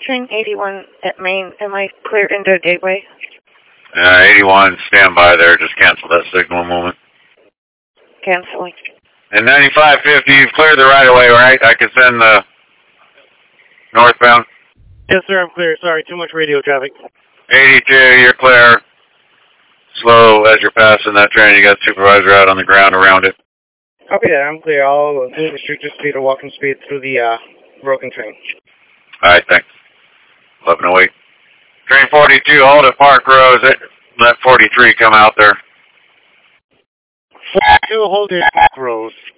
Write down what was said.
Train 81 at Main. Am I cleared into Gateway? 81, stand by there. Just cancel that signal a moment. Canceling. And 9550, you've cleared the right-of-way, right? I can send the northbound. Yes, sir, I'm clear. Sorry, too much radio traffic. 82, you're clear. Slow as you're passing that train. You got supervisor out on the ground around it. Okay, I'm clear. I'll restrict the speed or walking speed through the broken train. All right, thanks. 1108. Train 42, hold at Park Rose. Let 43 come out there. 42, hold at Park Rose.